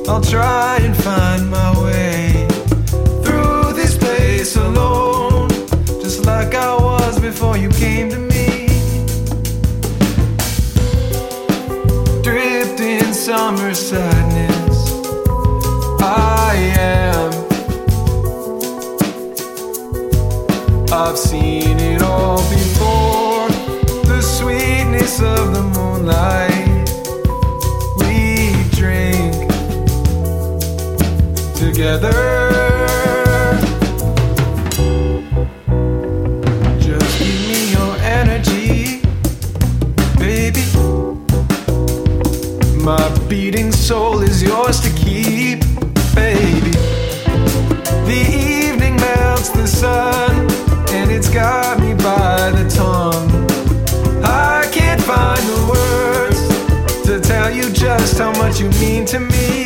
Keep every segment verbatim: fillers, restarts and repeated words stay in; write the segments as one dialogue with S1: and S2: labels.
S1: I'll try and find my way through this place alone, just like I was before you came to me. Dripped in summer sadness, I am. I've seen it all before, the sweetness of the moonlight. We drink together. Just give me your energy, baby. My beating soul is yours to keep, baby. The evening melts the sun, and it's got me by the tongue. I can't find the words to tell you just how much you mean to me.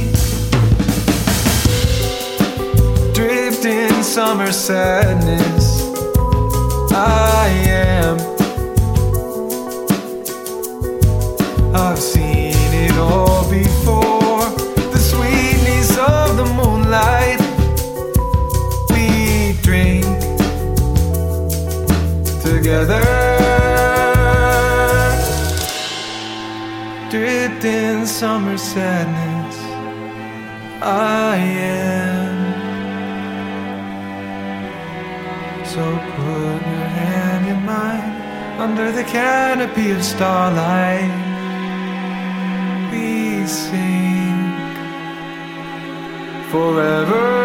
S1: Dripped in summer sadness, I am. I've seen it all before, the sweetness of the moonlight. We drink together. Dripped in summer sadness, I am. So put your hand in mine under the canopy of starlight. We sing forever.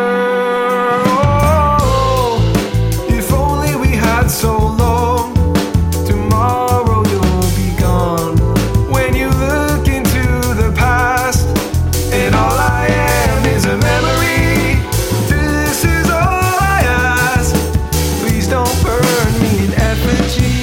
S1: So long, tomorrow you'll be gone. When you look into the past, and all I am is a memory. This is all I ask. Please don't burn me in effigy.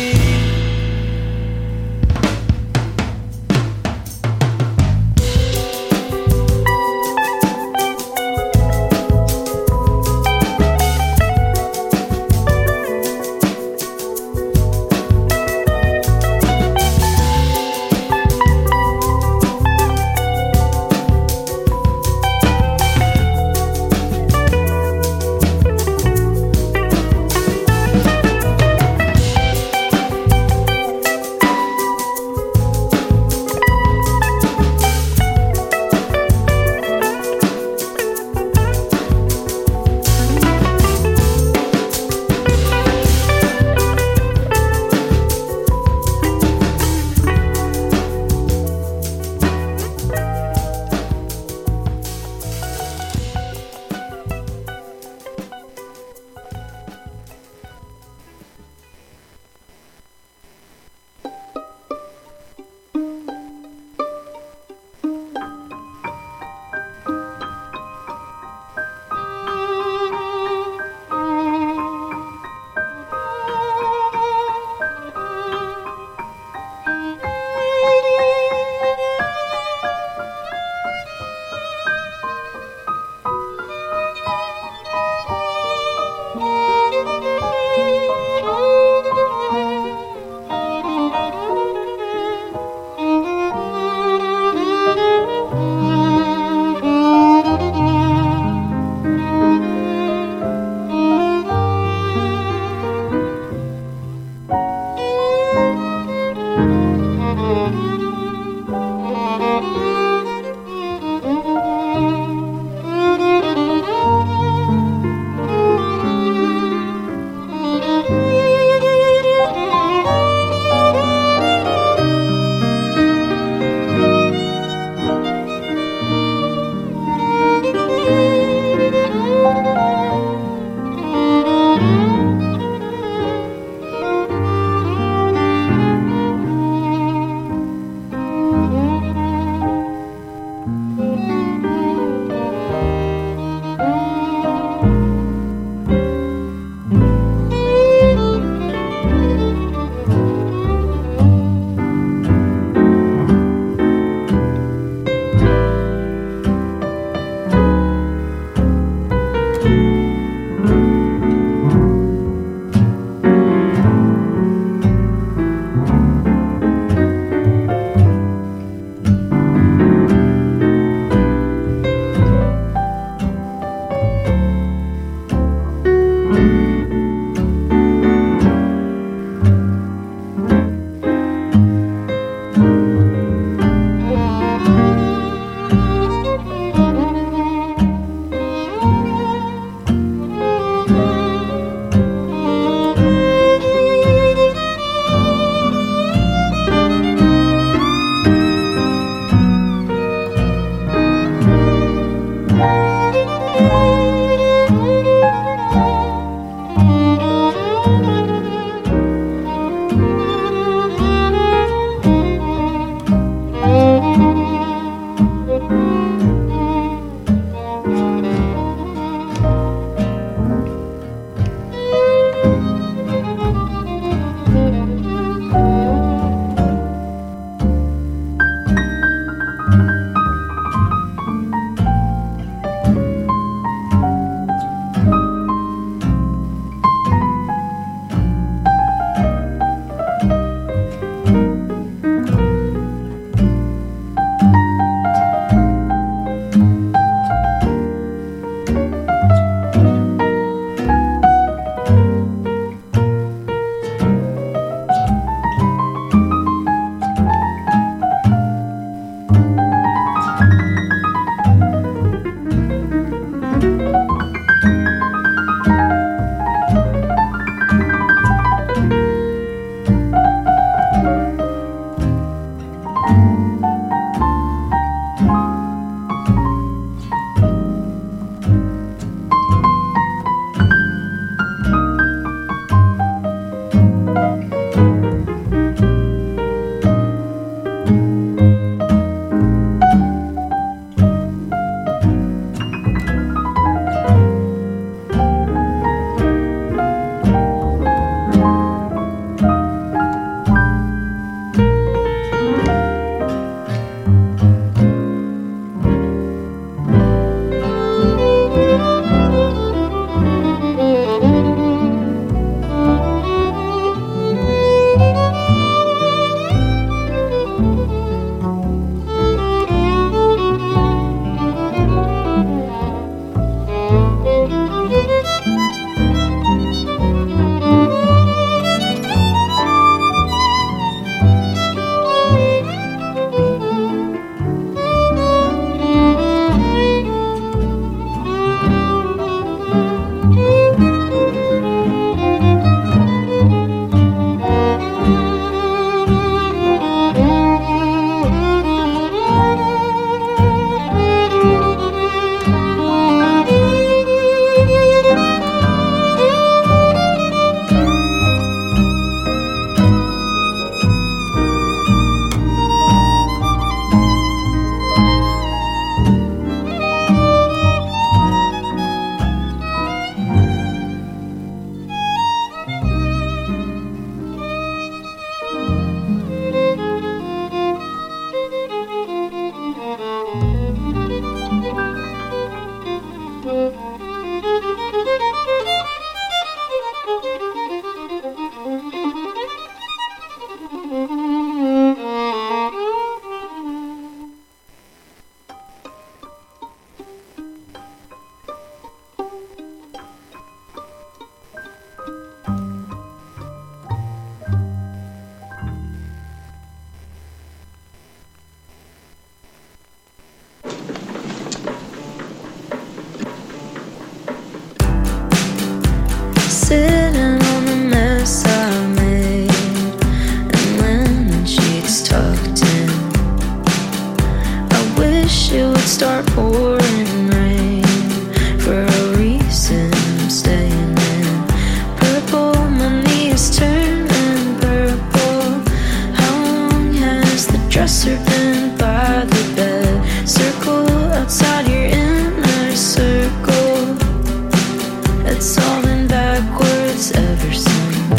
S2: wish it would start pouring rain. For a reason I'm staying in purple. My knees turning purple. How long has the dresser been by the bed? Circle outside your inner circle. It's all been backwards ever since.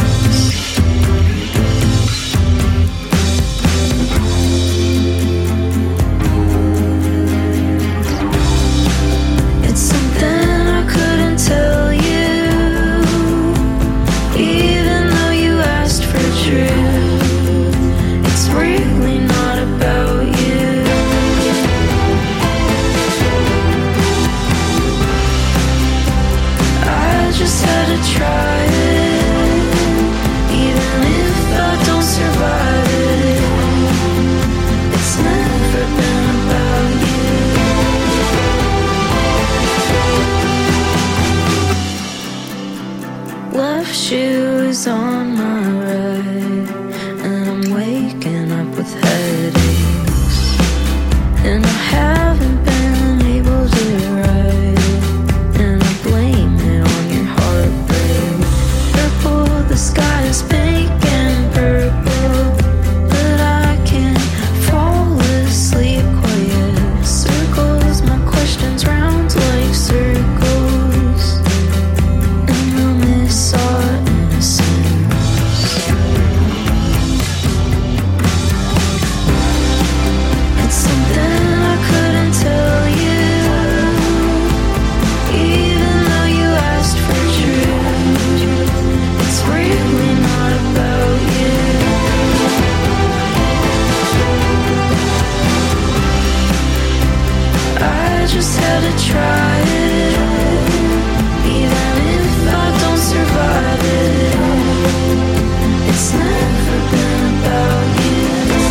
S2: Shoes on my right, and I'm waking up with headaches, and I haven't been able to write, and I blame it on your heartbreak. Purple, the sky is pink and purple, but I can't fall asleep quite yet. Circles, my questions round like circles, and I miss all. Just had to try it, even if I don't survive it. It's never been about you.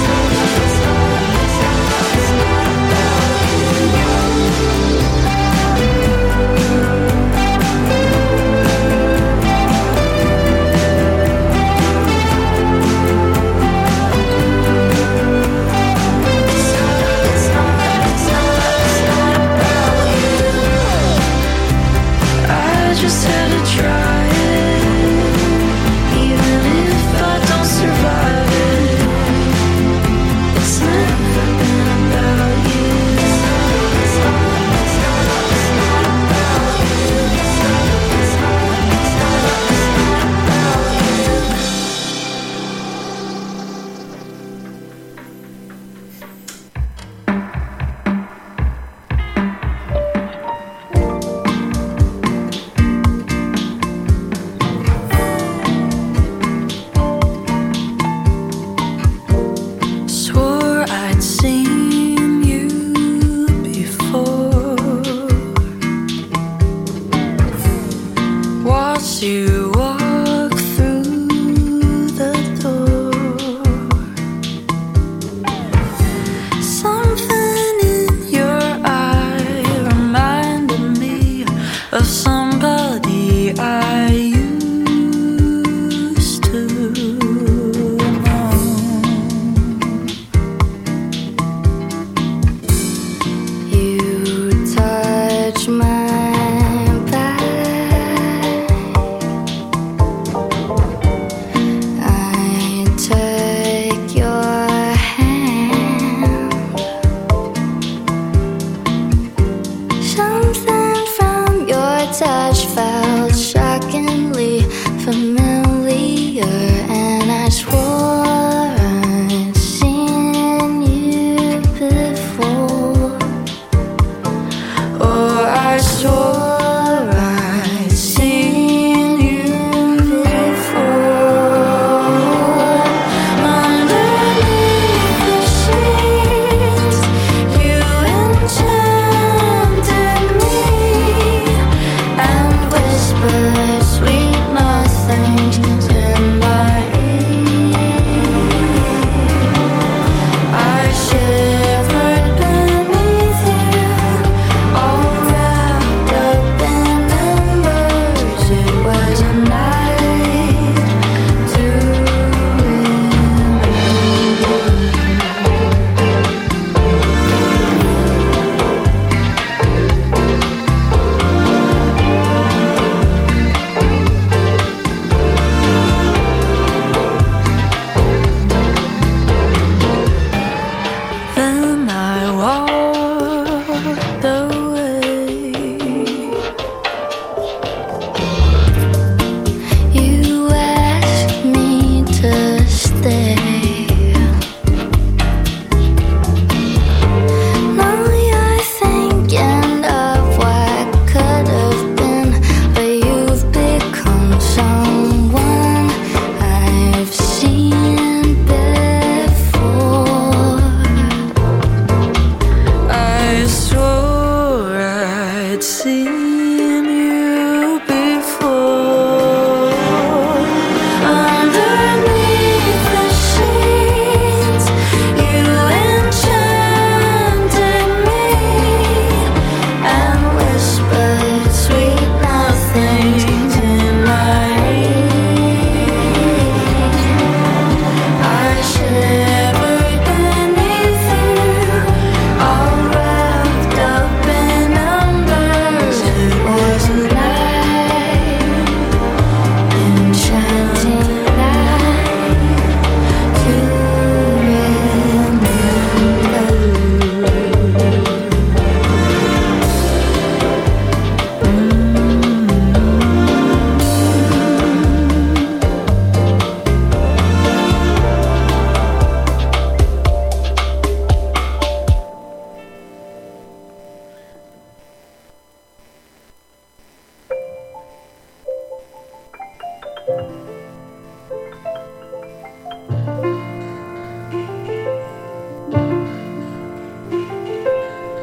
S2: Just had to try it, even if I don't survive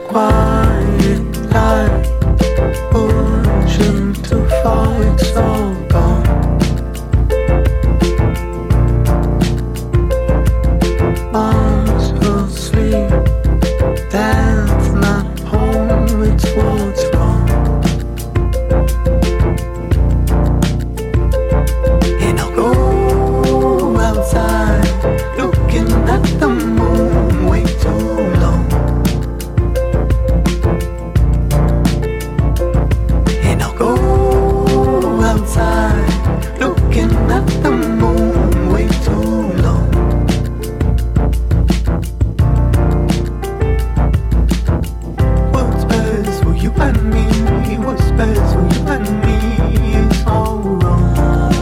S3: quiet light, ocean to fall, it's all gone. Arms asleep, dance not home, it's what's wrong. And I'll go outside, looking at the moon way too long. And I'll go outside, looking at the moon way too long. What's best for you and me? What's best for you and me is all wrong.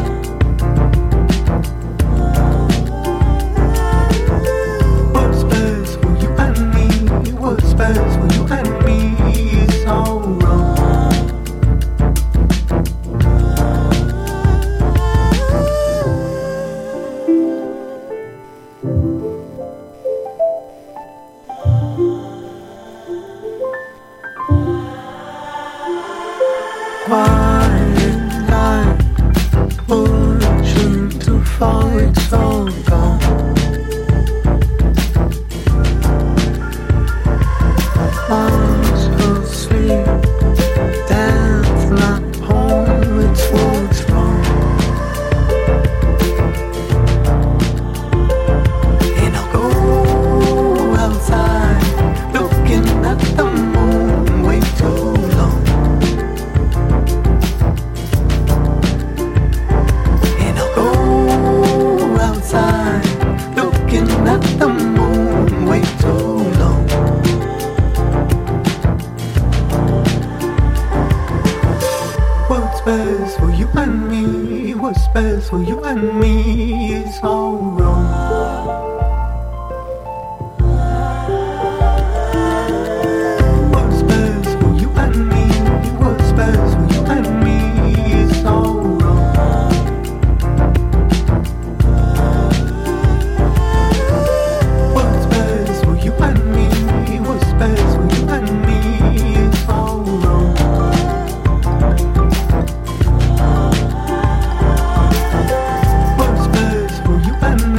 S3: What's best for you and me? What's best for you and me is all wrong. Quiet light, ocean to fall, it's all gone. Arms asleep, dance not home, it's what's wrong. And I'll go outside, looking at the moon way too long. And I'll go outside, looking at the moon way too long. What's best for you and me? What's best for you and me is all wrong. What's best for you and me? What's best for you and me is all wrong. What's best for you and me? What's best for you and me is all wrong. What's best for you and me?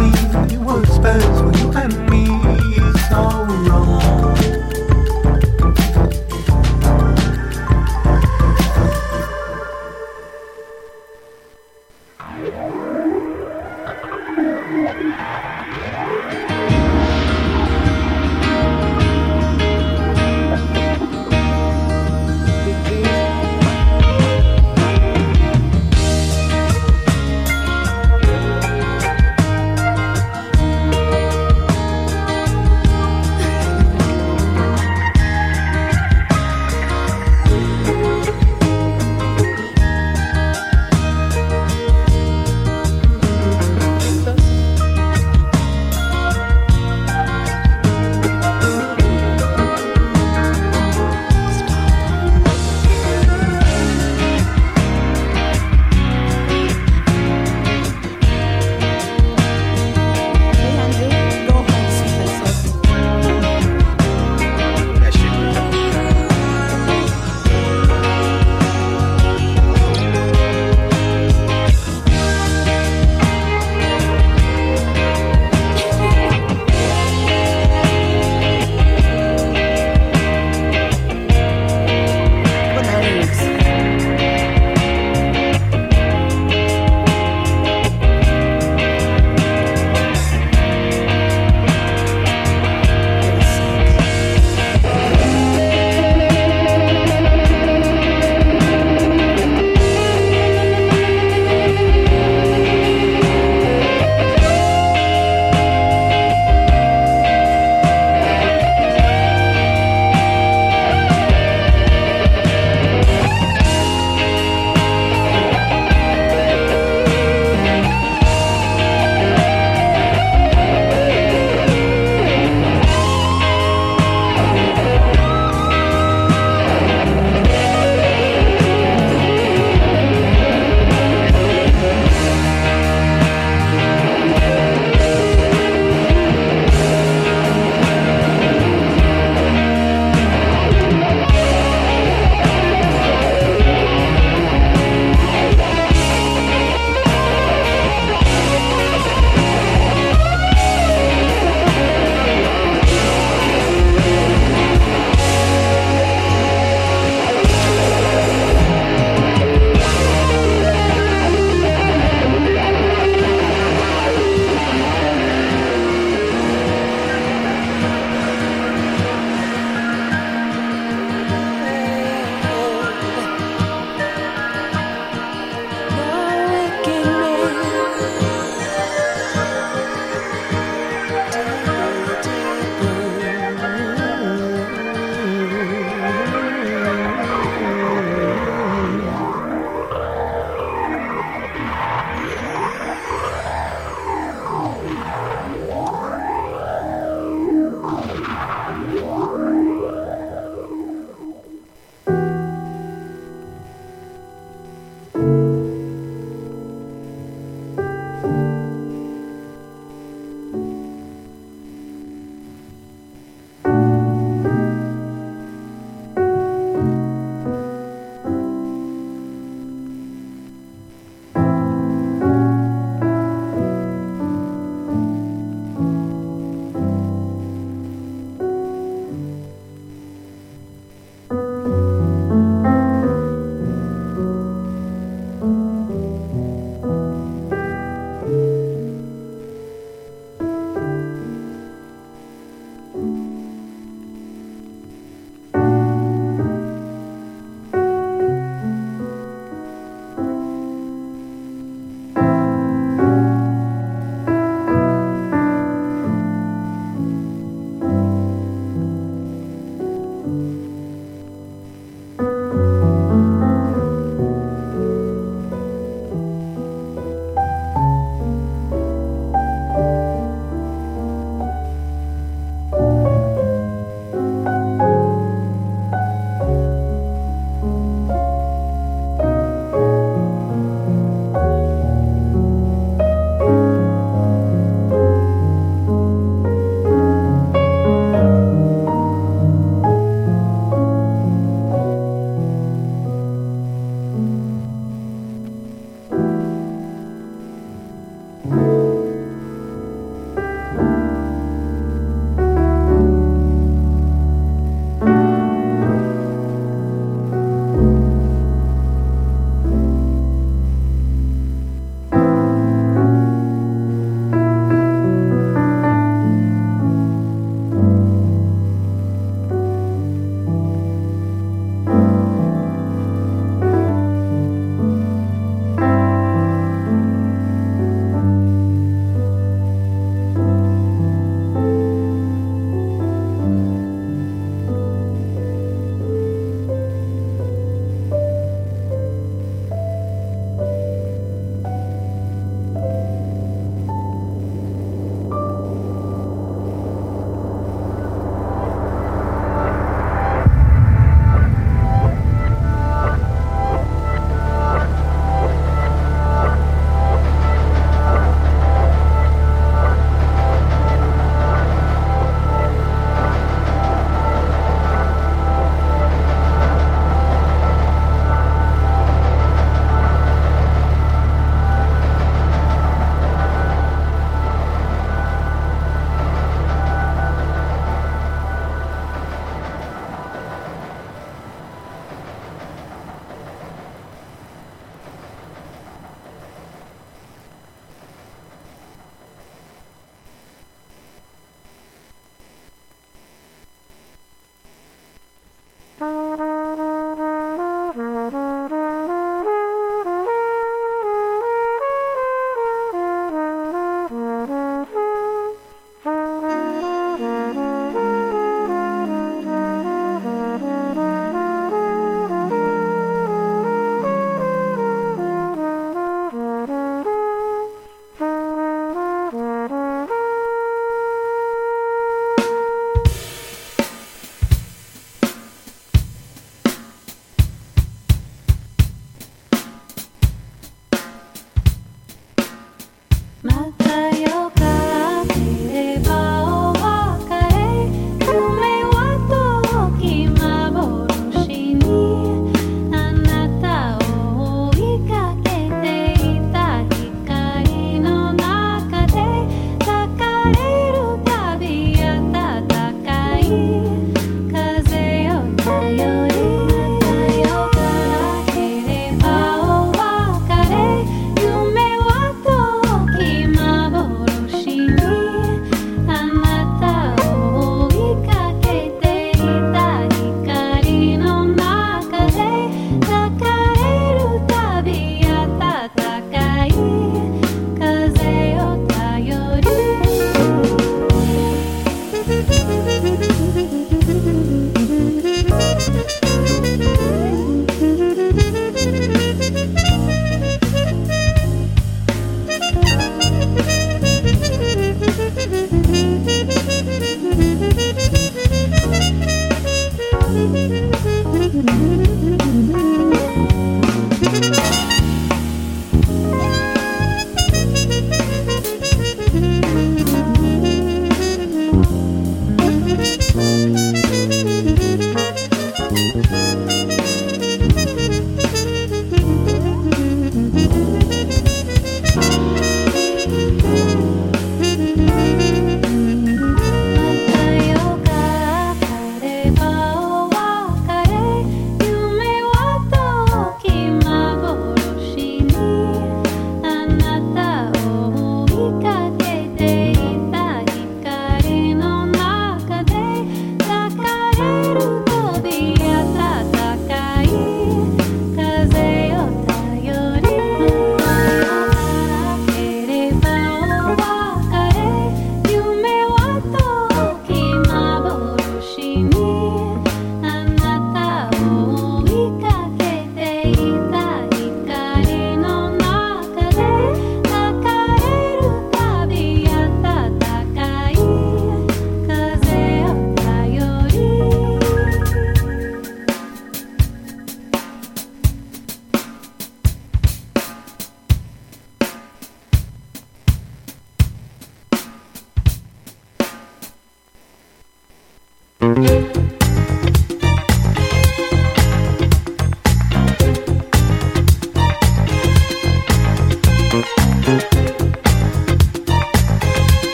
S2: Mm-hmm.